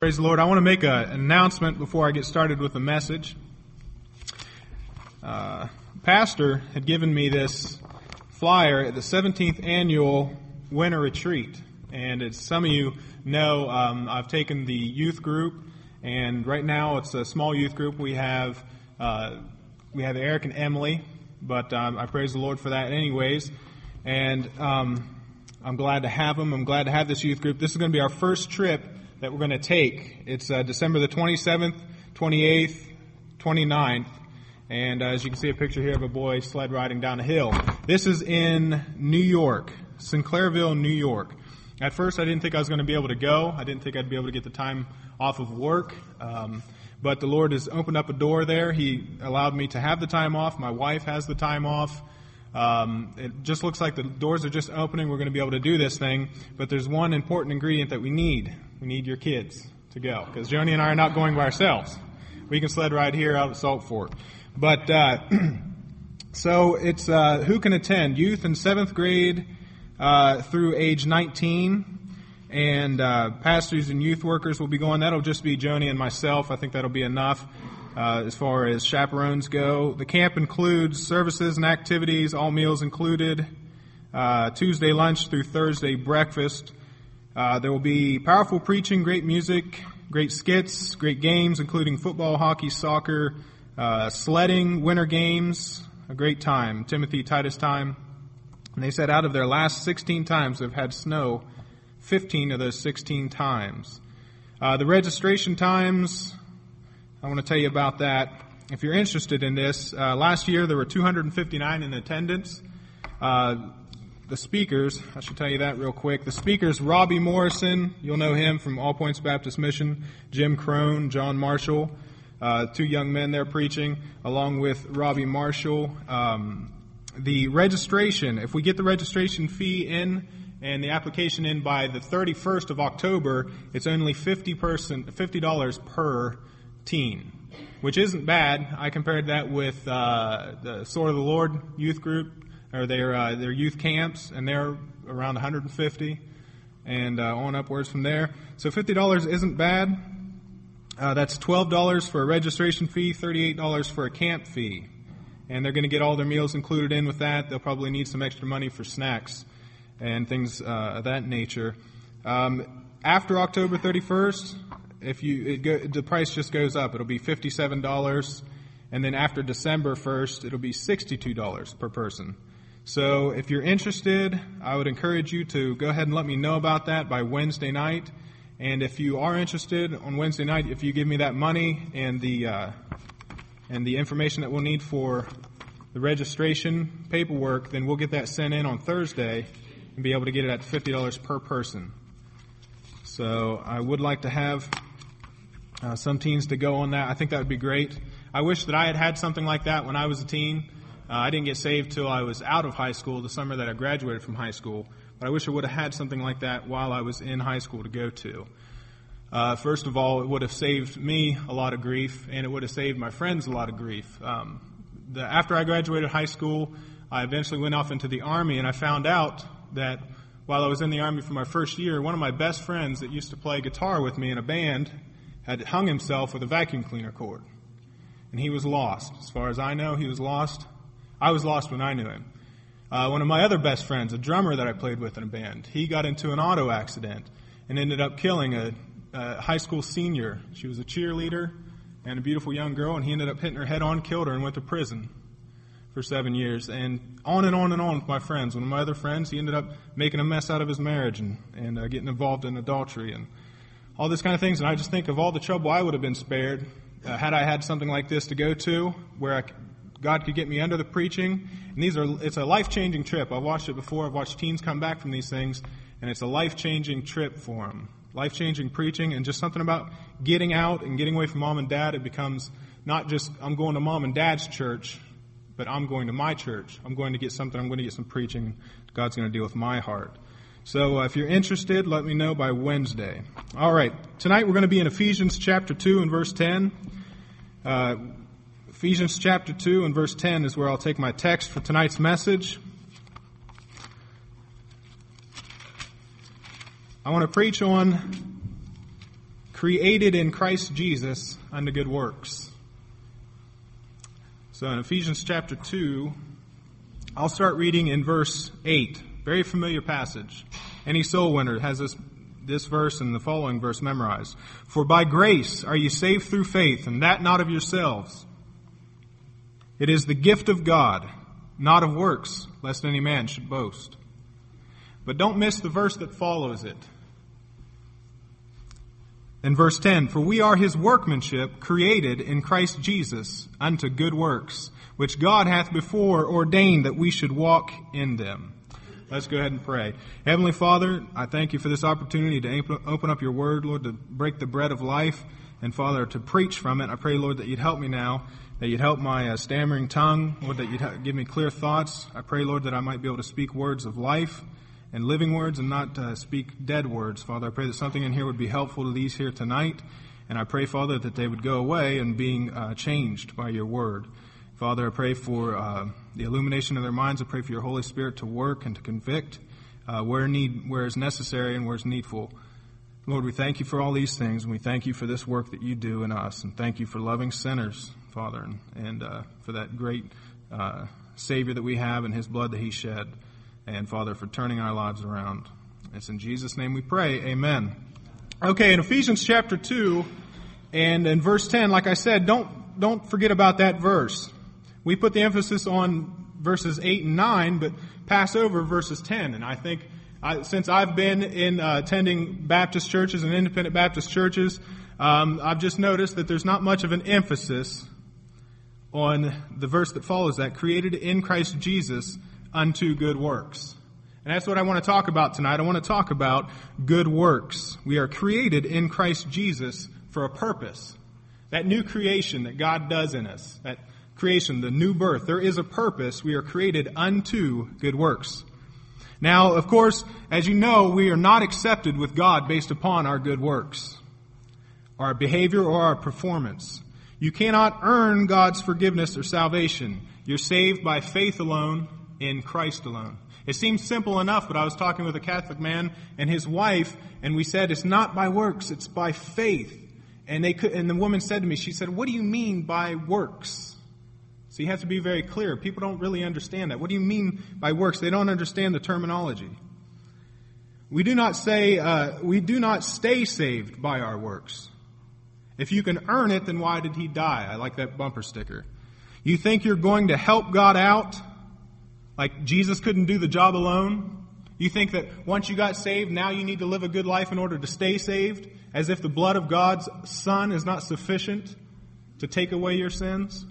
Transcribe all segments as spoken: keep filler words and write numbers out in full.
Praise the Lord. I want to make a, an announcement before I get started with the message. Uh, Pastor had given me this flyer at the seventeenth Annual Winter Retreat. And as some of you know, um, I've taken the youth group, and right now it's a small youth group. We have uh, we have Eric and Emily, but um, I praise the Lord for that anyways. And um, I'm glad to have them. I'm glad to have this youth group. This is going to be our first trip that we're going to take. It's uh, December the twenty-seventh, twenty-eighth, twenty-ninth, and uh, as you can see a picture here of a boy sled riding down a hill. This is in New York, Sinclairville, New York. At first I didn't think I was going to be able to go. I didn't think I'd be able to get the time off of work, um, but the Lord has opened up a door there. He allowed me to have the time off. My wife has the time off. Um, it just looks like the doors are just opening. We're going to be able to do this thing, but there's one important ingredient that we need. We need your kids to go, because Joni and I are not going by ourselves. We can sled ride here out at Salt Fork. But, uh, so it's, uh, who can attend? Youth in seventh grade, uh, through age nineteen, and, uh, pastors and youth workers will be going. That'll just be Joni and myself. I think that'll be enough, uh, as far as chaperones go. The camp includes services and activities, all meals included, uh, Tuesday lunch through Thursday breakfast. Uh, there will be powerful preaching, great music, great skits, great games, including football, hockey, soccer, uh, sledding, winter games, a great time, Timothy Titus time. And they said out of their last sixteen times they've had snow, fifteen of those sixteen times. Uh, the registration times, I want to tell you about that. If you're interested in this, uh, last year there were two hundred fifty-nine in attendance. Uh, The speakers, I should tell you that real quick. The speakers, Robbie Morrison, you'll know him from All Points Baptist Mission, Jim Crone, John Marshall, uh, two young men there preaching, along with Robbie Marshall. Um, the registration, if we get the registration fee in and the application in by the thirty-first of October, it's only fifty person, fifty dollars per teen, which isn't bad. I compared that with uh, the Sword of the Lord youth group, or their uh, their youth camps, and they're around one hundred fifty, and uh, on upwards from there. So fifty dollars isn't bad. Uh, that's twelve dollars for a registration fee, thirty-eight dollars for a camp fee, and they're going to get all their meals included in with that. They'll probably need some extra money for snacks and things uh, of that nature. Um, after October thirty-first, if you it go, the price just goes up. It'll be fifty-seven dollars, and then after December first, it'll be sixty-two dollars per person. So if you're interested, I would encourage you to go ahead and let me know about that by Wednesday night. And if you are interested on Wednesday night, if you give me that money and the uh, and the information that we'll need for the registration paperwork, then we'll get that sent in on Thursday and be able to get it at fifty dollars per person. So I would like to have uh, some teens to go on that. I think that would be great. I wish that I had had something like that when I was a teen. Uh, I didn't get saved till I was out of high school, the summer that I graduated from high school. But I wish I would have had something like that while I was in high school to go to. Uh, first of all, it would have saved me a lot of grief, and it would have saved my friends a lot of grief. Um, the, after I graduated high school, I eventually went off into the Army, and I found out that while I was in the Army for my first year, one of my best friends that used to play guitar with me in a band had hung himself with a vacuum cleaner cord. And he was lost. As far as I know, he was lost. I was lost when I knew him. Uh, one of my other best friends, a drummer that I played with in a band, he got into an auto accident and ended up killing a, a high school senior. She was a cheerleader and a beautiful young girl, and he ended up hitting her head on, killed her, and went to prison for seven years. And on and on and on with my friends. One of my other friends, he ended up making a mess out of his marriage and, and uh, getting involved in adultery and all this kind of things. And I just think of all the trouble I would have been spared uh, had I had something like this to go to where I God could get me under the preaching. And these are, it's a life-changing trip. I've watched it before. I've watched teens come back from these things, and it's a life-changing trip for them. Life-changing preaching, and just something about getting out and getting away from mom and dad. It becomes not just, I'm going to mom and dad's church, but I'm going to my church. I'm going to get something. I'm going to get some preaching. God's going to deal with my heart. So uh, if you're interested, let me know by Wednesday. All right. Tonight we're going to be in Ephesians chapter two and verse ten. Uh, Ephesians chapter two and verse ten is where I'll take my text for tonight's message. I want to preach on created in Christ Jesus unto good works. So in Ephesians chapter two, I'll start reading in verse eight. Very familiar passage. Any soul winner has this, this verse and the following verse memorized. For by grace are ye saved through faith, and that not of yourselves. It is the gift of God, not of works, lest any man should boast. But don't miss the verse that follows it. In verse ten, for we are his workmanship, created in Christ Jesus unto good works, which God hath before ordained that we should walk in them. Let's go ahead and pray. Heavenly Father, I thank you for this opportunity to open up your word, Lord, to break the bread of life, and Father, to preach from it. I pray, Lord, that you'd help me now, that you'd help my uh, stammering tongue, Lord, that you'd ha- give me clear thoughts. I pray, Lord, that I might be able to speak words of life and living words and not uh, speak dead words. Father, I pray that something in here would be helpful to these here tonight. And I pray, Father, that they would go away and being uh, changed by your word. Father, I pray for uh, the illumination of their minds. I pray for your Holy Spirit to work and to convict uh, where need, where is necessary and where is needful. Lord, we thank you for all these things, and we thank you for this work that you do in us. And thank you for loving sinners, Father, and, and uh, for that great uh, Savior that we have and his blood that he shed. And, Father, for turning our lives around. It's in Jesus' name we pray. Amen. Okay, in Ephesians chapter two and in verse ten, like I said, don't don't forget about that verse. We put the emphasis on verses eight and nine, but pass over verses ten. And I think I, since I've been in uh, attending Baptist churches and independent Baptist churches, um, I've just noticed that there's not much of an emphasis on the verse that follows that, created in Christ Jesus unto good works. And that's what I want to talk about tonight. I want to talk about good works. We are created in Christ Jesus for a purpose. That new creation that God does in us, that creation, the new birth, there is a purpose. We are created unto good works. Now, of course, as you know, we are not accepted with God based upon our good works, our behavior, or our performance. You cannot earn God's forgiveness or salvation. You're saved by faith alone, in Christ alone. It seems simple enough, but I was talking with a Catholic man and his wife, and we said it's not by works, it's by faith. And they could, and the woman said to me, she said, "What do you mean by works?" So you have to be very clear. People don't really understand that. What do you mean by works? They don't understand the terminology. We do not say, uh, we do not stay saved by our works. If you can earn it, then why did he die? I like that bumper sticker. You think you're going to help God out? Like Jesus couldn't do the job alone? You think that once you got saved, now you need to live a good life in order to stay saved? As if the blood of God's Son is not sufficient to take away your sins?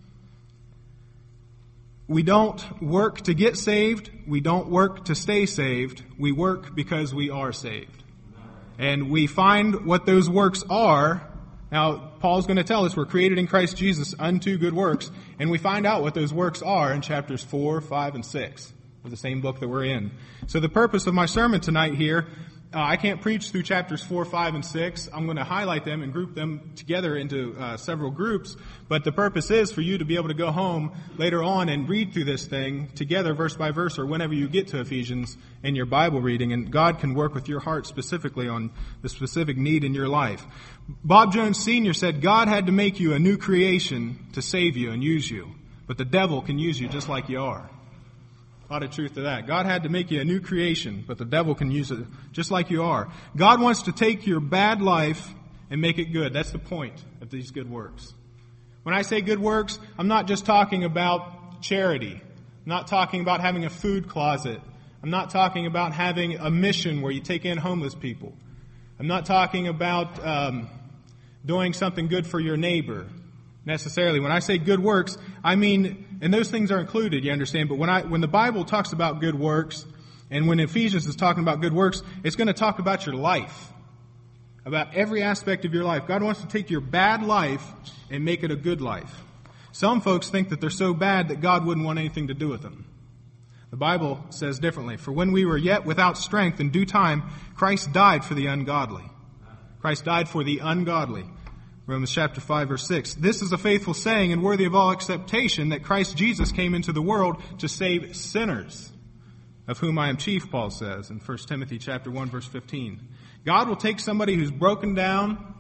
We don't work to get saved. We don't work to stay saved. We work because we are saved. And we find what those works are. Now, Paul's going to tell us we're created in Christ Jesus unto good works, and we find out what those works are in chapters four, five, and six of the same book that we're in. So the purpose of my sermon tonight here, uh, I can't preach through chapters four, five, and six. I'm going to highlight them and group them together into uh, several groups, but the purpose is for you to be able to go home later on and read through this thing together verse by verse, or whenever you get to Ephesians in your Bible reading, and God can work with your heart specifically on the specific need in your life. Bob Jones Senior said God had to make you a new creation to save you and use you. But the devil can use you just like you are. A lot of truth to that. God had to make you a new creation, but the devil can use it just like you are. God wants to take your bad life and make it good. That's the point of these good works. When I say good works, I'm not just talking about charity. I'm not talking about having a food closet. I'm not talking about having a mission where you take in homeless people. I'm not talking about um, doing something good for your neighbor necessarily. When I say good works, I mean, and those things are included, you understand, but when I when the Bible talks about good works, and when Ephesians is talking about good works, it's going to talk about your life, about every aspect of your life. God wants to take your bad life and make it a good life. Some folks think that they're so bad that God wouldn't want anything to do with them. The Bible says differently. For when we were yet without strength, in due time, Christ died for the ungodly. Christ died for the ungodly. Romans chapter five, verse six. This is a faithful saying and worthy of all acceptation, that Christ Jesus came into the world to save sinners, of whom I am chief, Paul says in First Timothy chapter one, verse fifteen. God will take somebody who's broken down,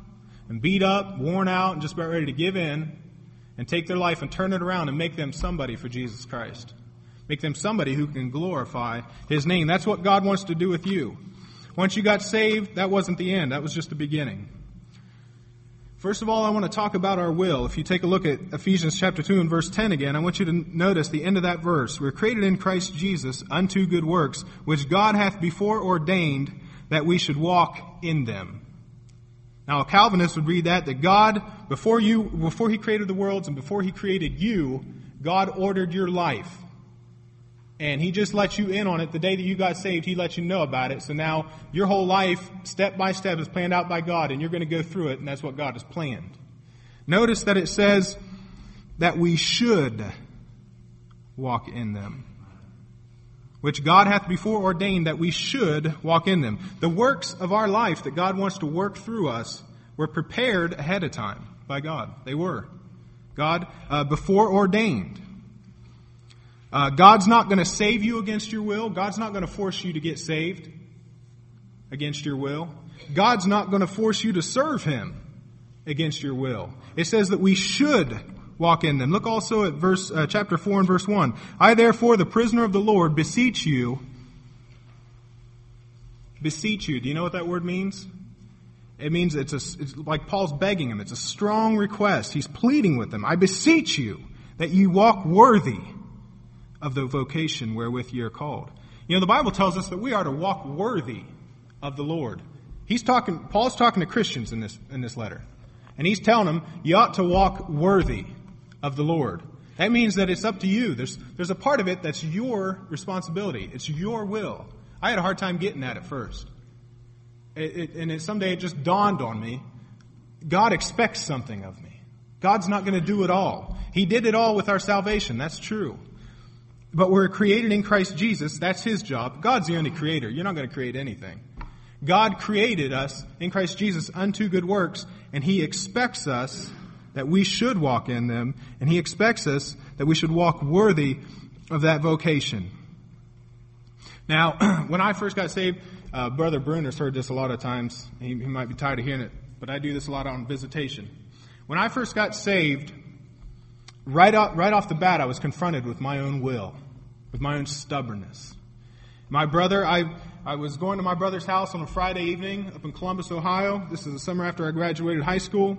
and beat up, worn out, and just about ready to give in and take their life and turn it around and make them somebody for Jesus Christ. Make them somebody who can glorify His name. That's what God wants to do with you. Once you got saved, that wasn't the end. That was just the beginning. First of all, I want to talk about our will. If you take a look at Ephesians chapter two and verse ten again, I want you to notice the end of that verse. We're created in Christ Jesus unto good works, which God hath before ordained that we should walk in them. Now, a Calvinist would read that, that God, before you, before He created the worlds and before He created you, God ordered your life. And He just let you in on it. The day that you got saved, He let you know about it. So now your whole life, step by step, is planned out by God, and you're going to go through it, and that's what God has planned. Notice that it says that we should walk in them, which God hath before ordained that we should walk in them. The works of our life that God wants to work through us were prepared ahead of time by God. They were. God uh, before ordained. Uh, God's not going to save you against your will. God's not going to force you to get saved against your will. God's not going to force you to serve Him against your will. It says that we should walk in them. Look also at verse uh, chapter four and verse one. I therefore, the prisoner of the Lord, beseech you. Beseech you. Do you know what that word means? It means it's, a, it's like Paul's begging him. It's a strong request. He's pleading with them. I beseech you that you walk worthy of the vocation wherewith ye are called. You know, the Bible tells us that we are to walk worthy of the Lord. He's talking, Paul's talking to Christians in this, in this letter. And he's telling them, you ought to walk worthy of the Lord. That means that it's up to you. There's, there's a part of it that's your responsibility. It's your will. I had a hard time getting that at first. It, it, and it, someday it just dawned on me. God expects something of me. God's not going to do it all. He did it all with our salvation. That's true. But we're created in Christ Jesus. That's His job. God's the only creator. You're not going to create anything. God created us in Christ Jesus unto good works, and He expects us that we should walk in them, and He expects us that we should walk worthy of that vocation. Now, when I first got saved, uh, Brother Bruner's heard this a lot of times. He, he might be tired of hearing it, but I do this a lot on visitation. When I first got saved, right off, right off the bat, I was confronted with my own will, with my own stubbornness. My brother, I I was going to my brother's house on a Friday evening up in Columbus, Ohio. This is the summer after I graduated high school.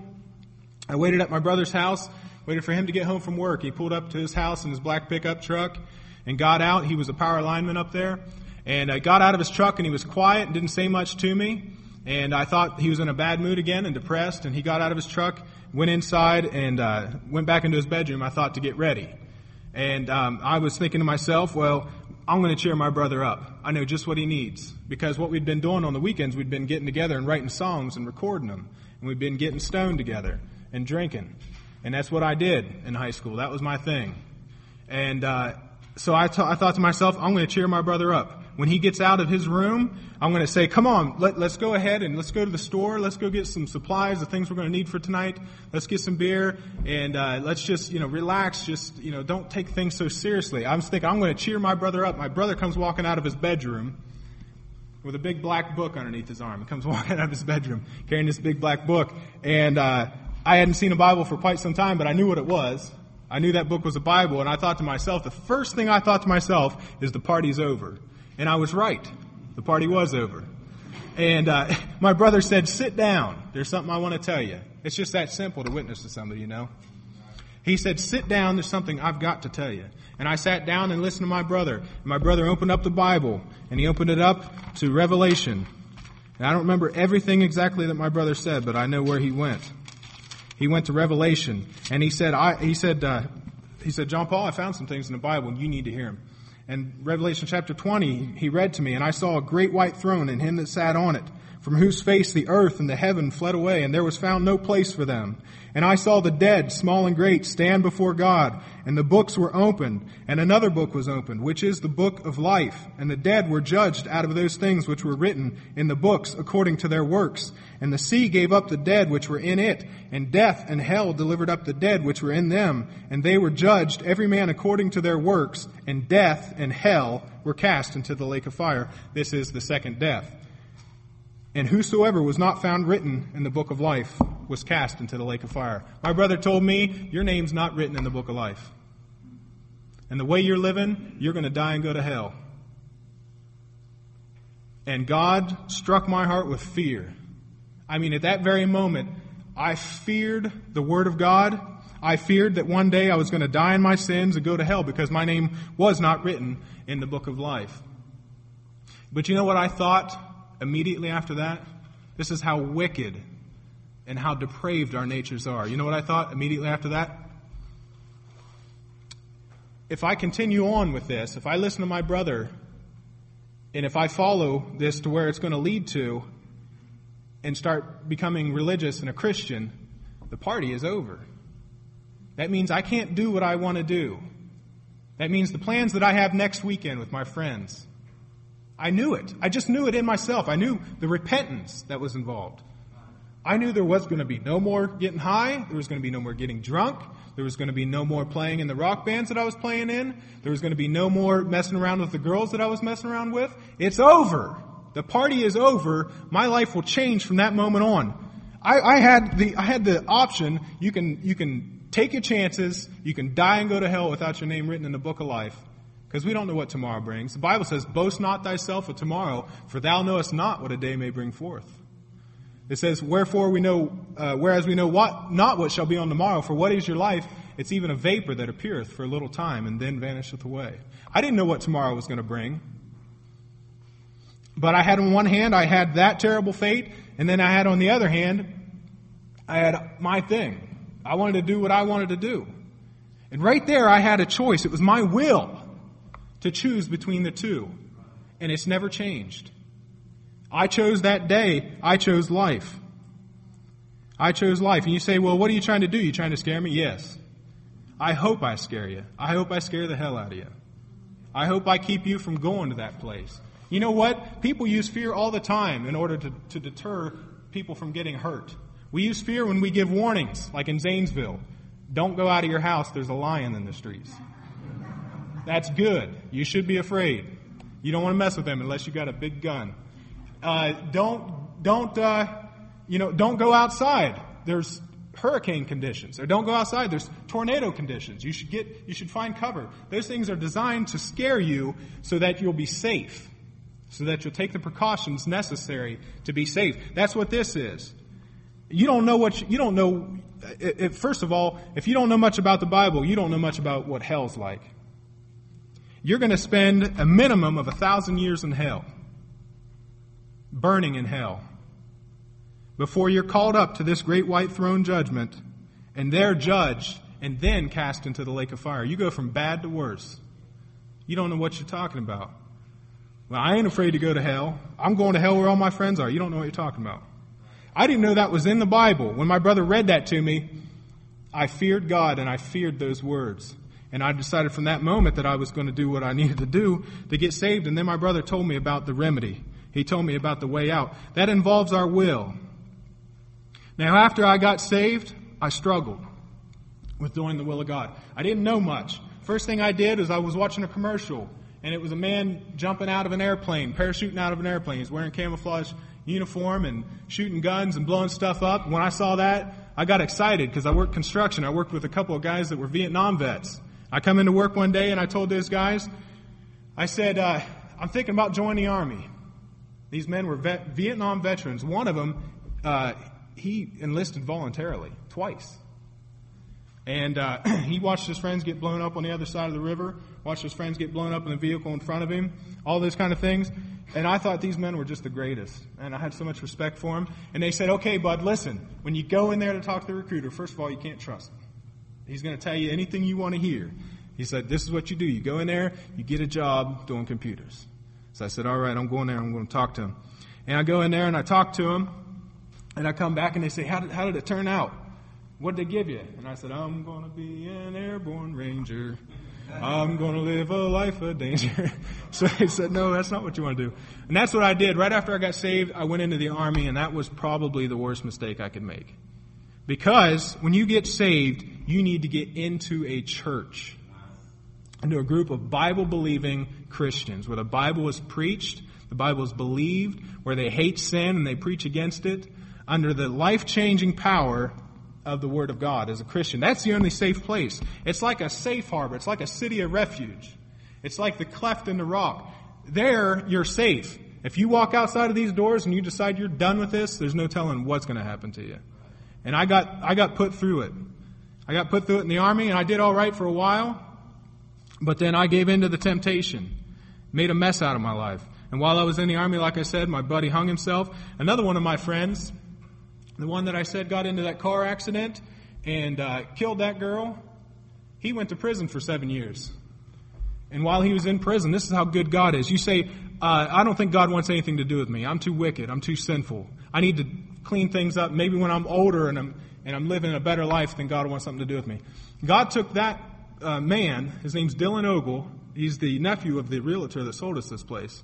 I waited at my brother's house, waited for him to get home from work. He pulled up to his house in his black pickup truck and got out. He was a power lineman up there. And I got out of his truck, and he was quiet and didn't say much to me. And I thought he was in a bad mood again and depressed. And he got out of his truck, went inside, and uh, went back into his bedroom, I thought, to get ready. And um, I was thinking to myself, well, I'm going to cheer my brother up. I know just what he needs. Because what we'd been doing on the weekends, we'd been getting together and writing songs and recording them. And we'd been getting stoned together and drinking. And that's what I did in high school. That was my thing. And uh, so I, t- I thought to myself, I'm going to cheer my brother up. When he gets out of his room, I'm going to say, come on, let, let's go ahead and let's go to the store. Let's go get some supplies, the things we're going to need for tonight. Let's get some beer, and uh, let's just, you know, relax. Just, you know, don't take things so seriously. I was thinking, I'm going to cheer my brother up. My brother comes walking out of his bedroom with a big black book underneath his arm. He comes walking out of his bedroom carrying this big black book. And uh, I hadn't seen a Bible for quite some time, but I knew what it was. I knew that book was a Bible, and I thought to myself, the first thing I thought to myself is the party's over. And I was right. The party was over. And uh, my brother said, sit down. There's something I want to tell you. It's just that simple to witness to somebody, you know. He said, sit down. There's something I've got to tell you. And I sat down and listened to my brother. And my brother opened up the Bible, and he opened it up to Revelation. And I don't remember everything exactly that my brother said, but I know where he went. He went to Revelation, and he said, I, he said, uh, he said, John Paul, I found some things in the Bible, and you need to hear them. And Revelation chapter twenty, he read to me, and I saw a great white throne and him that sat on it, from whose face the earth and the heaven fled away, and there was found no place for them. And I saw the dead, small and great, stand before God, and the books were opened, and another book was opened, which is the book of life. And the dead were judged out of those things which were written in the books according to their works. And the sea gave up the dead which were in it, and death and hell delivered up the dead which were in them. And they were judged, every man according to their works, and death and hell were cast into the lake of fire. This is the second death. And whosoever was not found written in the book of life was cast into the lake of fire. My brother told me, your name's not written in the book of life. And the way you're living, you're going to die and go to hell. And God struck my heart with fear. I mean, at that very moment, I feared the Word of God. I feared that one day I was going to die in my sins and go to hell because my name was not written in the book of life. But you know what I thought immediately after that? This is how wicked and how depraved our natures are. You know what I thought immediately after that? If I continue on with this, if I listen to my brother, and if I follow this to where it's going to lead to, and start becoming religious and a Christian, the party is over. That means I can't do what I want to do. That means the plans that I have next weekend with my friends, I knew it. I just knew it in myself. I knew the repentance that was involved. I knew there was going to be no more getting high. There was going to be no more getting drunk. There was going to be no more playing in the rock bands that I was playing in. There was going to be no more messing around with the girls that I was messing around with. It's over. The party is over. My life will change from that moment on. I, I had the I had the option. You can you can take your chances. You can die and go to hell without your name written in the book of life. Because we don't know what tomorrow brings. The Bible says, boast not thyself of tomorrow, for thou knowest not what a day may bring forth. It says, wherefore we know, uh, whereas we know what not what shall be on tomorrow, for what is your life? It's even a vapor that appeareth for a little time and then vanisheth away. I didn't know what tomorrow was going to bring. But I had on one hand, I had that terrible fate, and then I had on the other hand, I had my thing. I wanted to do what I wanted to do. And right there I had a choice. It was my will to choose between the two. And it's never changed. I chose that day. I chose life. I chose life. And you say, well, what are you trying to do? You trying to scare me? Yes. I hope I scare you. I hope I scare the hell out of you. I hope I keep you from going to that place. You know what? People use fear all the time in order to, to deter people from getting hurt. We use fear when we give warnings, like in Zanesville. Don't go out of your house. There's a lion in the streets. That's good. You should be afraid. You don't want to mess with them unless you got a big gun. Uh, don't, don't, uh, you know, don't go outside. There's hurricane conditions. Or don't go outside. There's tornado conditions. You should get, you should find cover. Those things are designed to scare you so that you'll be safe. So that you'll take the precautions necessary to be safe. That's what this is. You don't know what, you, you don't know, if, first of all, if you don't know much about the Bible, you don't know much about what hell's like. You're going to spend a minimum of a thousand years in hell, burning in hell, before you're called up to this great white throne judgment, and they're judged and then cast into the lake of fire. You go from bad to worse. You don't know what you're talking about. Well, I ain't afraid to go to hell. I'm going to hell where all my friends are. You don't know what you're talking about. I didn't know that was in the Bible. When my brother read that to me, I feared God and I feared those words. And I decided from that moment that I was going to do what I needed to do to get saved. And then my brother told me about the remedy. He told me about the way out. That involves our will. Now, after I got saved, I struggled with doing the will of God. I didn't know much. First thing I did is I was watching a commercial. And it was a man jumping out of an airplane, parachuting out of an airplane. He's wearing camouflage uniform and shooting guns and blowing stuff up. When I saw that, I got excited because I worked construction. I worked with a couple of guys that were Vietnam vets. I come into work one day and I told those guys, I said, uh, I'm thinking about joining the Army. These men were vet, Vietnam veterans. One of them, uh, he enlisted voluntarily twice. And uh, he watched his friends get blown up on the other side of the river, watched his friends get blown up in the vehicle in front of him, all those kind of things. And I thought these men were just the greatest. And I had so much respect for them. And they said, okay, bud, listen, when you go in there to talk to the recruiter, first of all, you can't trust him. He's going to tell you anything you want to hear. He said, this is what you do. You go in there, you get a job doing computers. So I said, all right, I'm going there. I'm going to talk to him. And I go in there and I talk to him. And I come back and they say, how did, how did it turn out? What did they give you? And I said, I'm going to be an airborne ranger. I'm going to live a life of danger. So he said, no, that's not what you want to do. And that's what I did. Right after I got saved, I went into the Army, and that was probably the worst mistake I could make. Because when you get saved, you need to get into a church, into a group of Bible-believing Christians, where the Bible is preached, The Bible is believed, where they hate sin and they preach against it, under the life-changing power of the Word of God as a Christian. That's the only safe place. It's like a safe harbor. It's like a city of refuge. It's like the cleft in the rock. There, you're safe. If you walk outside of these doors and you decide you're done with this, there's no telling what's going to happen to you. And I got I got put through it. I got put through it in the Army, and I did all right for a while. But then I gave in to the temptation. Made a mess out of my life. And while I was in the Army, like I said, my buddy hung himself. Another one of my friends, the one that I said got into that car accident and uh, killed that girl, he went to prison for seven years. And while he was in prison, this is how good God is. You say, uh, I don't think God wants anything to do with me. I'm too wicked. I'm too sinful. I need to clean things up. Maybe when I'm older and I'm and I'm living a better life, then God wants something to do with me. God took that uh, man, his name's Dylan Ogle. He's the nephew of the realtor that sold us this place.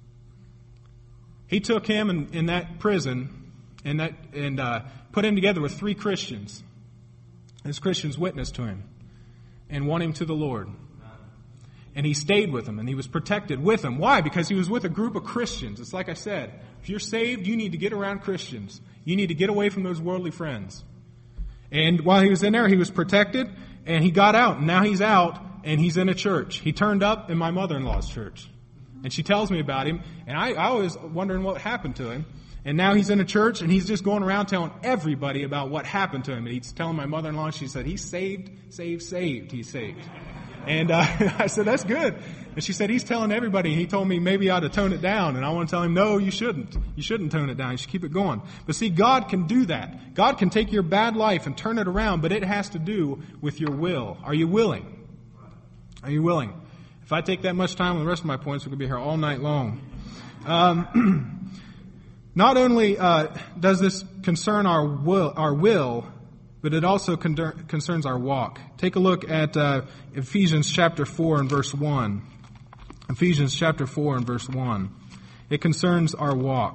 He took him in, in that prison and that and uh, put him together with three Christians. His Christians witnessed to him and won him to the Lord. And he stayed with them, and he was protected with them. Why? Because he was with a group of Christians. It's like I said, if you're saved, you need to get around Christians. You need to get away from those worldly friends. And while he was in there, he was protected, and he got out. And now he's out, and he's in a church. He turned up in my mother-in-law's church. And she tells me about him, and I, I was wondering what happened to him. And now he's in a church, and he's just going around telling everybody about what happened to him. And he's telling my mother-in-law, she said, he's saved, saved, saved, he's saved. And uh, I said, that's good. And she said, he's telling everybody. And he told me maybe I ought to tone it down. And I want to tell him, no, you shouldn't. You shouldn't tone it down. You should keep it going. But see, God can do that. God can take your bad life and turn it around, but it has to do with your will. Are you willing? Are you willing? If I take that much time on the rest of my points, we're going to be here all night long. Um, not only uh, does this concern our will, our will, but it also con- concerns our walk. Take a look at uh, Ephesians chapter four and verse one. Ephesians chapter four and verse one. It concerns our walk.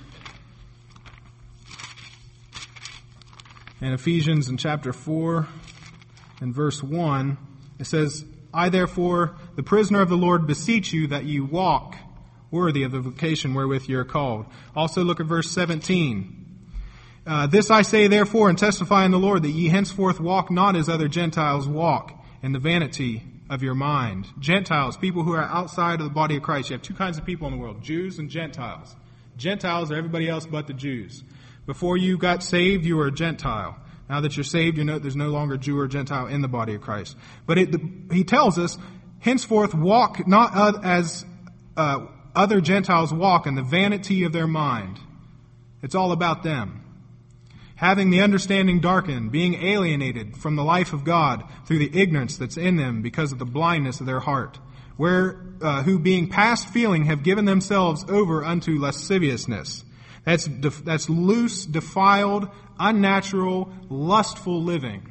In Ephesians in chapter four and verse one, it says, I therefore, the prisoner of the Lord, beseech you that you walk worthy of the vocation wherewith you are called. Also look at verse seventeen. Uh, this I say therefore and testify in the Lord, that ye henceforth walk not as other Gentiles walk, in the vanity of your mind. Gentiles, people who are outside of the body of Christ. You have two kinds of people in the world, Jews and Gentiles. Gentiles are everybody else but the Jews. Before you got saved, you were a Gentile. Now that you're saved, you know there's no longer Jew or Gentile in the body of Christ. But it, the, he tells us, henceforth walk not uh, as uh, other Gentiles walk, in the vanity of their mind. It's all about them. Having the understanding darkened, being alienated from the life of God through the ignorance that's in them because of the blindness of their heart, where uh, who being past feeling have given themselves over unto lasciviousness. That's def- that's loose, defiled, unnatural, lustful living.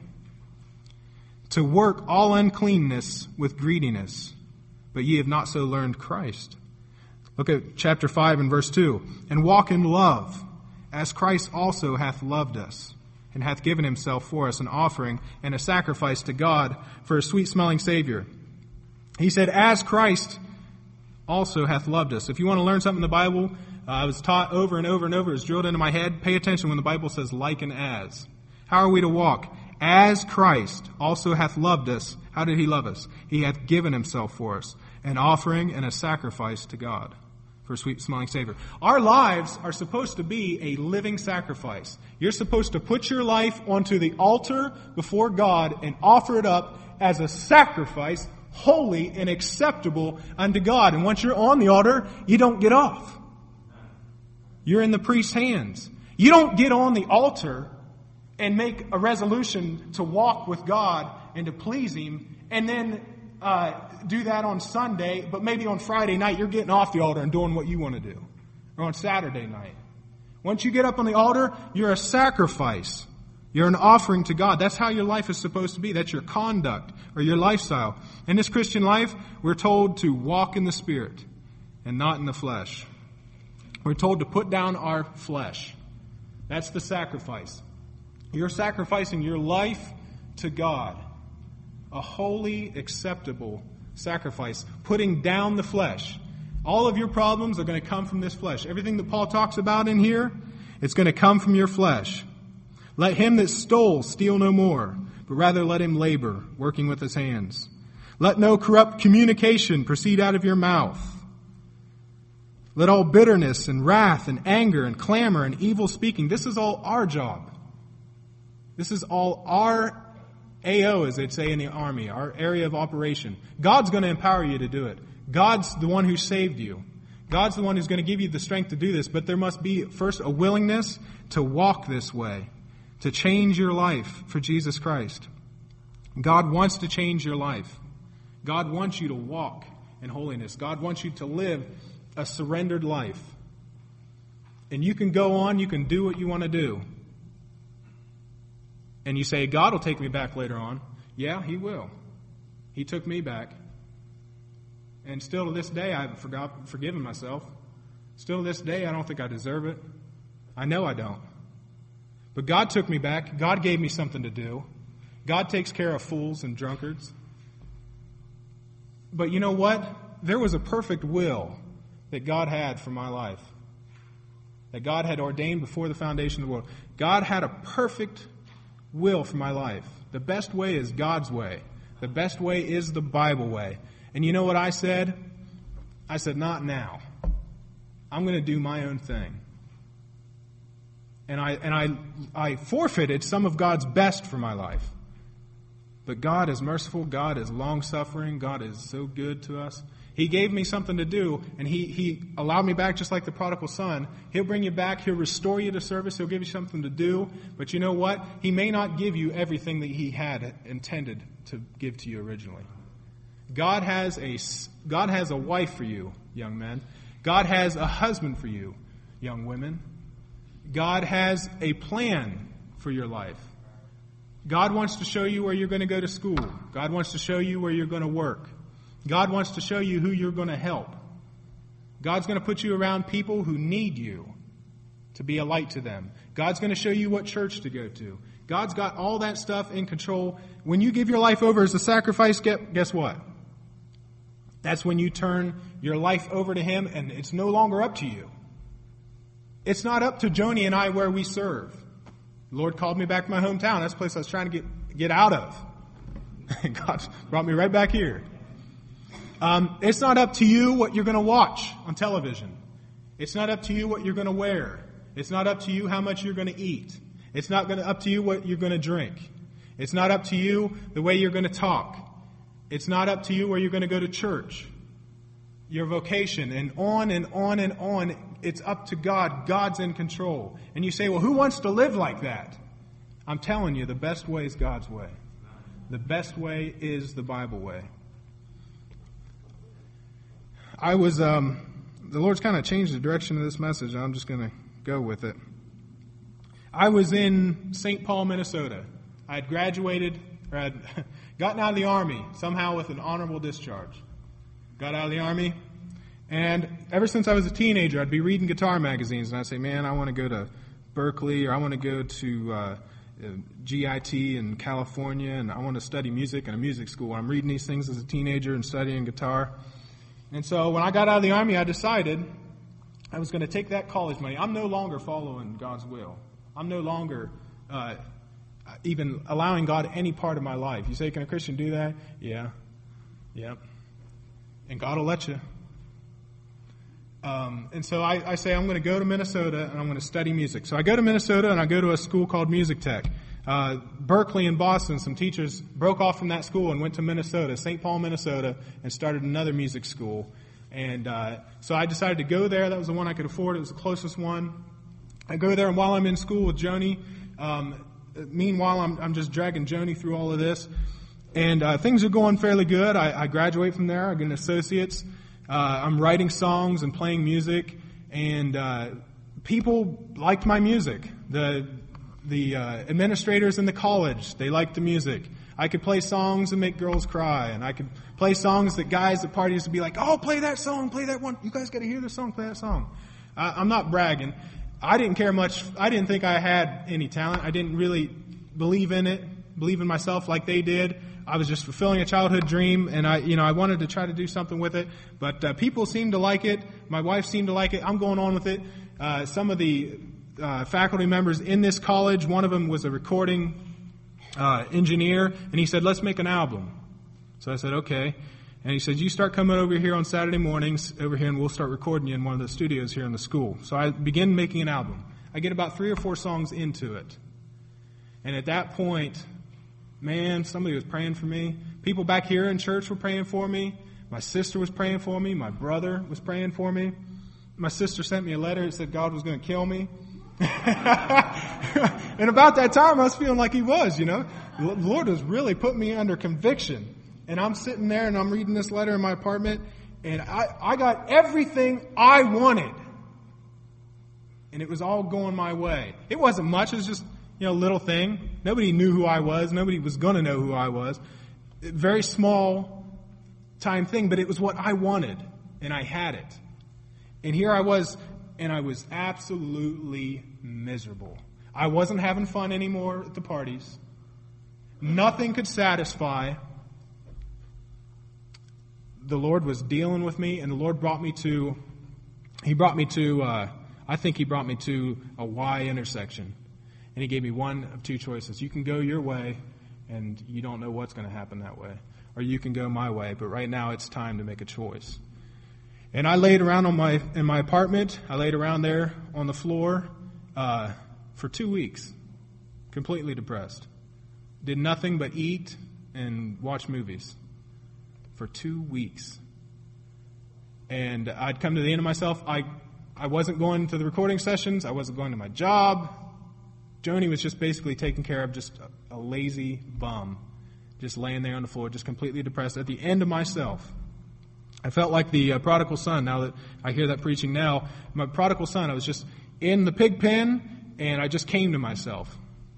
To work all uncleanness with greediness, but ye have not so learned Christ. Look at chapter five and verse two. And walk in love, as Christ also hath loved us, and hath given himself for us an offering and a sacrifice to God for a sweet-smelling Savior. He said, as Christ also hath loved us. If you want to learn something in the Bible, uh, I was taught over and over and over, it's drilled into my head. Pay attention when the Bible says like and as. How are we to walk? As Christ also hath loved us. How did he love us? He hath given himself for us, an offering and a sacrifice to God. For a sweet-smelling Savior. Our lives are supposed to be a living sacrifice. You're supposed to put your life onto the altar before God and offer it up as a sacrifice, holy and acceptable unto God. And once you're on the altar, you don't get off. You're in the priest's hands. You don't get on the altar and make a resolution to walk with God and to please Him, and then Uh, do that on Sunday, but maybe on Friday night you're getting off the altar and doing what you want to do. Or on Saturday night. Once you get up on the altar, you're a sacrifice. You're an offering to God. That's how your life is supposed to be. That's your conduct or your lifestyle. In this Christian life, we're told to walk in the Spirit and not in the flesh. We're told to put down our flesh. That's the sacrifice. You're sacrificing your life to God. A holy, acceptable sacrifice. Putting down the flesh. All of your problems are going to come from this flesh. Everything that Paul talks about in here, it's going to come from your flesh. Let him that stole steal no more, but rather let him labor, working with his hands. Let no corrupt communication proceed out of your mouth. Let all bitterness and wrath and anger and clamor and evil speaking, this is all our job. This is all our A O, as they'd say in the army, our area of operation. God's going to empower you to do it. God's the one who saved you. God's the one who's going to give you the strength to do this, but there must be first a willingness to walk this way, to change your life for Jesus Christ. God wants to change your life. God wants you to walk in holiness. God wants you to live a surrendered life. And you can go on, you can do what you want to do. And you say, God will take me back later on. Yeah, He will. He took me back. And still to this day, I've forgot, forgiven myself. Still to this day, I don't think I deserve it. I know I don't. But God took me back. God gave me something to do. God takes care of fools and drunkards. But you know what? There was a perfect will that God had for my life. That God had ordained before the foundation of the world. God had a perfect will for my life. The best way is God's way. The best way is the Bible way. And you know what I said? I said, not now. I'm going to do my own thing. And I and I I forfeited some of God's best for my life. But God is merciful. God is long-suffering. God is so good to us. He gave me something to do, and he, he allowed me back just like the prodigal son. He'll bring you back. He'll restore you to service. He'll give you something to do. But you know what? He may not give you everything that He had intended to give to you originally. God has a, God has a wife for you, young men. God has a husband for you, young women. God has a plan for your life. God wants to show you where you're going to go to school. God wants to show you where you're going to work. God wants to show you who you're going to help. God's going to put you around people who need you to be a light to them. God's going to show you what church to go to. God's got all that stuff in control. When you give your life over as a sacrifice, guess what? That's when you turn your life over to Him, and it's no longer up to you. It's not up to Joni and I where we serve. The Lord called me back to my hometown. That's the place I was trying to get, get out of. God brought me right back here. Um, it's not up to you what you're going to watch on television. It's not up to you what you're going to wear. It's not up to you how much you're going to eat. It's not gonna, up to you what you're going to drink. It's not up to you the way you're going to talk. It's not up to you where you're going to go to church, your vocation, and on and on and on. It's up to God. God's in control. And you say, well, who wants to live like that? I'm telling you, the best way is God's way. The best way is the Bible way. I was, um, the Lord's kind of changed the direction of this message, and I'm just going to go with it. I was in Saint Paul, Minnesota. I had graduated, or I had gotten out of the Army, somehow with an honorable discharge. Got out of the Army, and ever since I was a teenager, I'd be reading guitar magazines, and I'd say, man, I want to go to Berkeley, or I want to go to uh, G I T in California, and I want to study music in a music school. I'm reading these things as a teenager and studying guitar. And so when I got out of the Army, I decided I was going to take that college money. I'm no longer following God's will. I'm no longer uh, even allowing God any part of my life. You say, can a Christian do that? Yeah. Yeah. And God will let you. Um, and so I, I say, I'm going to go to Minnesota and I'm going to study music. So I go to Minnesota and I go to a school called Music Tech. Uh, Berkeley and Boston, some teachers broke off from that school and went to Minnesota, Saint Paul, Minnesota, and started another music school. And uh, so I decided to go there. That was the one I could afford. It was the closest one. I go there, and while I'm in school with Joni, um, meanwhile, I'm, I'm just dragging Joni through all of this. And uh, things are going fairly good. I, I graduate from there. I get an associate's. Uh, I'm writing songs and playing music. And uh, people liked my music. The the uh, administrators in the college, they liked the music. I could play songs and make girls cry. And I could play songs that guys at parties would be like, oh, play that song, play that one. You guys got to hear this song, play that song. Uh, I'm not bragging. I didn't care much. I didn't think I had any talent. I didn't really believe in it, believe in myself like they did. I was just fulfilling a childhood dream, and I, you know, I wanted to try to do something with it. But uh, people seemed to like it. My wife seemed to like it. I'm going on with it. Uh, some of the uh, faculty members in this college, one of them was a recording uh, engineer, and he said, "Let's make an album." So I said, "Okay." And he said, "You start coming over here on Saturday mornings over here, and we'll start recording you in one of the studios here in the school." So I begin making an album. I get about three or four songs into it. And at that point, man, somebody was praying for me. People back here in church were praying for me. My sister was praying for me. My brother was praying for me. My sister sent me a letter that said God was going to kill me. And about that time, I was feeling like he was, you know. The Lord was really putting me under conviction. And I'm sitting there and I'm reading this letter in my apartment, and I, I got everything I wanted. And it was all going my way. It wasn't much. It was just, you know, a little thing. Nobody knew who I was. Nobody was going to know who I was. Very small time thing, but it was what I wanted, and I had it. And here I was, and I was absolutely miserable. I wasn't having fun anymore at the parties. Nothing could satisfy. The Lord was dealing with me, and the Lord brought me to, he brought me to, uh, I think he brought me to a Y intersection. And he gave me one of two choices. You can go your way, and you don't know what's going to happen that way. Or you can go my way, but right now it's time to make a choice. And I laid around on my in my apartment. I laid around there on the floor uh, for two weeks, completely depressed. Did nothing but eat and watch movies for two weeks. And I'd come to the end of myself. I I wasn't going to the recording sessions. I wasn't going to my job. Joni was just basically taking care of just a, a lazy bum, just laying there on the floor, just completely depressed at the end of myself. I felt like the uh, prodigal son. Now that I hear that preaching now, my prodigal son, I was just in the pig pen, and I just came to myself.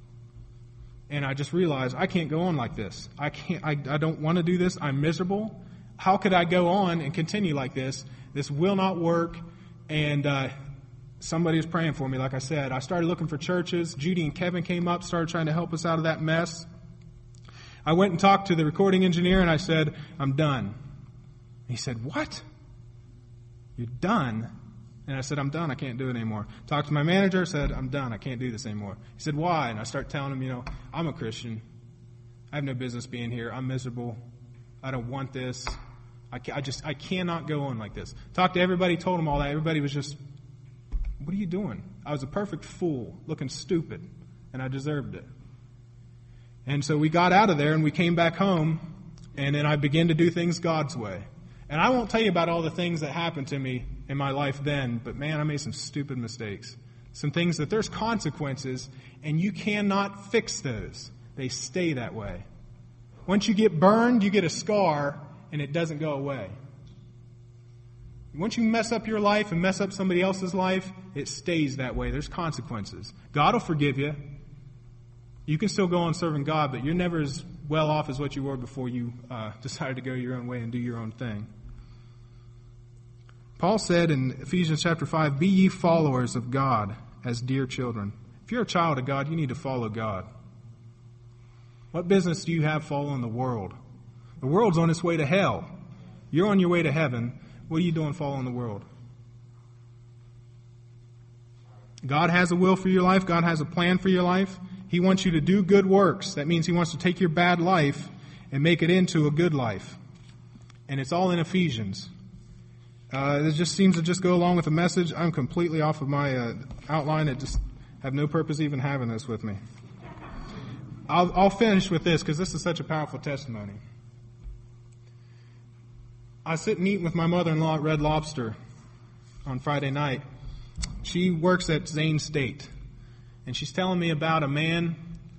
And I just realized I can't go on like this. I can't. I, I don't want to do this. I'm miserable. How could I go on and continue like this? This will not work. And uh, somebody was praying for me, like I said. I started looking for churches. Judy and Kevin came up, started trying to help us out of that mess. I went and talked to the recording engineer, and I said, "I'm done." He said, "What? You're done?" And I said, "I'm done. I can't do it anymore." Talked to my manager, said, "I'm done. I can't do this anymore." He said, "Why?" And I start telling him, you know, I'm a Christian. I have no business being here. I'm miserable. I don't want this. I, I just, I cannot go on like this. Talked to everybody, told them all that. Everybody was just, "What are you doing?" I was a perfect fool, looking stupid, and I deserved it. And so we got out of there, and we came back home, and then I began to do things God's way. And I won't tell you about all the things that happened to me in my life then, but man, I made some stupid mistakes. Some things that there's consequences, and you cannot fix those. They stay that way. Once you get burned, you get a scar, and it doesn't go away. Once you mess up your life and mess up somebody else's life, it stays that way. There's consequences. God will forgive you. You can still go on serving God, but you're never as well off as what you were before you uh, decided to go your own way and do your own thing. Paul said in Ephesians chapter five, "Be ye followers of God as dear children." If you're a child of God, you need to follow God. What business do you have following the world? The world's on its way to hell. You're on your way to heaven. What are you doing following the world? God has a will for your life. God has a plan for your life. He wants you to do good works. That means he wants to take your bad life and make it into a good life. And it's all in Ephesians. Uh, it just seems to just go along with the message. I'm completely off of my uh, outline. I just have no purpose even having this with me. I'll, I'll finish with this because this is such a powerful testimony. I sit and eat with my mother-in-law at Red Lobster on Friday night. She works at Zane State. And she's telling me about a man,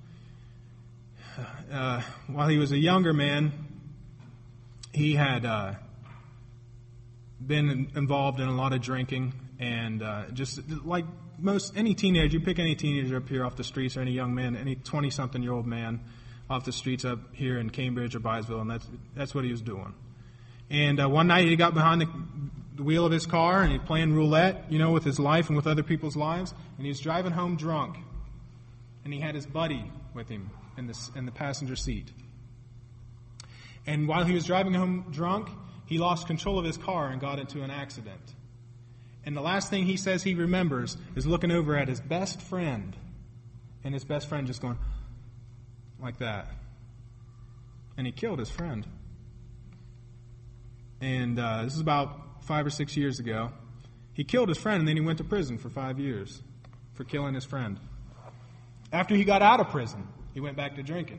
uh, while he was a younger man, he had uh, been involved in a lot of drinking. And uh, just like most, any teenager, you pick any teenager up here off the streets, or any young man, any twenty-something-year-old man off the streets up here in Cambridge or Byesville, and that's that's what he was doing. And uh, one night he got behind the, the wheel of his car, and he's playing roulette, you know, with his life and with other people's lives. And he was driving home drunk. And he had his buddy with him in the, in the passenger seat. And while he was driving home drunk, he lost control of his car and got into an accident. And the last thing he says he remembers is looking over at his best friend, and his best friend just going like that. And he killed his friend. And uh, this is about five or six years ago. He killed his friend, and then he went to prison for five years for killing his friend. After he got out of prison, he went back to drinking.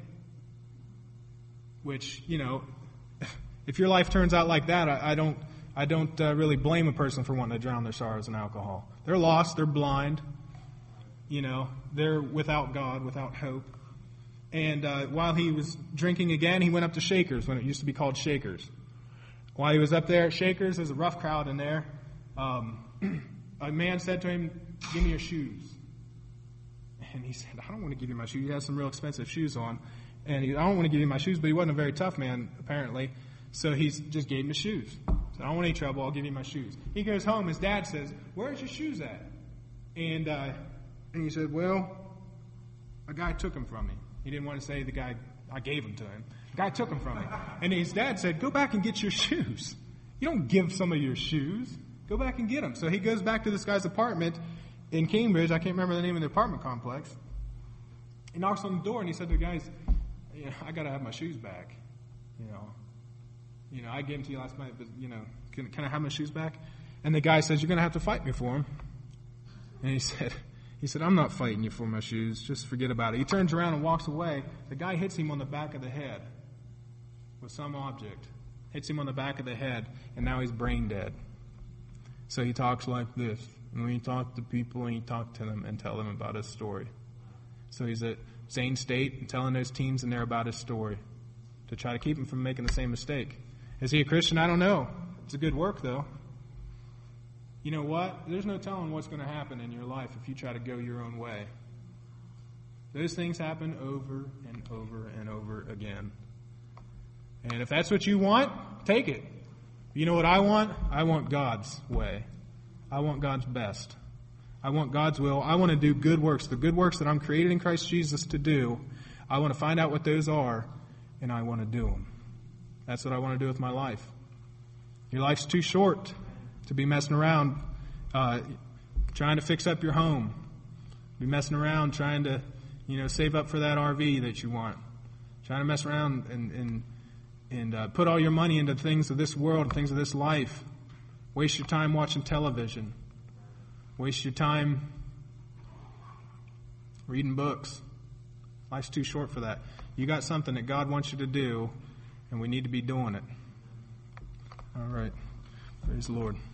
Which, you know, if your life turns out like that, I, I don't, I don't uh, really blame a person for wanting to drown their sorrows in alcohol. They're lost, they're blind, you know, they're without God, without hope. And uh, while he was drinking again, he went up to Shakers, when it used to be called Shakers. While he was up there at Shakers, there's a rough crowd in there. Um, a man said to him, "Give me your shoes." And he said, "I don't want to give you my shoes." He has some real expensive shoes on. And he, "I don't want to give you my shoes," but he wasn't a very tough man, apparently. So he just gave him his shoes. He said, "I don't want any trouble. I'll give you my shoes." He goes home. His dad says, "Where's your shoes at?" And, uh, and he said, "Well, a guy took them from me." He didn't want to say the guy, I gave them to him. The guy took them from me. And his dad said, "Go back and get your shoes. You don't give somebody your shoes. Go back and get them." So he goes back to this guy's apartment in Cambridge. I can't remember the name of the apartment complex. He knocks on the door and he said to the guys, "You know, I got to have my shoes back. You know, you know, I gave them to you last night, but, you know, can, can I have my shoes back?" And the guy says, "You're going to have to fight me for them." And he said, he said, "I'm not fighting you for my shoes. Just forget about it." He turns around and walks away. The guy hits him on the back of the head with some object. Hits him on the back of the head, and now he's brain dead. So he talks like this. And when you talk to people, and you talk to them and tell them about his story. So he's at Zane State and telling those teens in there about his story to try to keep him from making the same mistake. Is he a Christian? I don't know. It's a good work, though. You know what? There's no telling what's going to happen in your life if you try to go your own way. Those things happen over and over and over again. And if that's what you want, take it. You know what I want? I want God's way. I want God's best. I want God's will. I want to do good works. The good works that I'm created in Christ Jesus to do, I want to find out what those are, and I want to do them. That's what I want to do with my life. Your life's too short to be messing around uh, trying to fix up your home. Be messing around trying to, you know, save up for that R V that you want. Trying to mess around and and, and uh, put all your money into things of this world, things of this life. Waste your time watching television. Waste your time reading books. Life's too short for that. You got something that God wants you to do, and we need to be doing it. All right. Praise the Lord.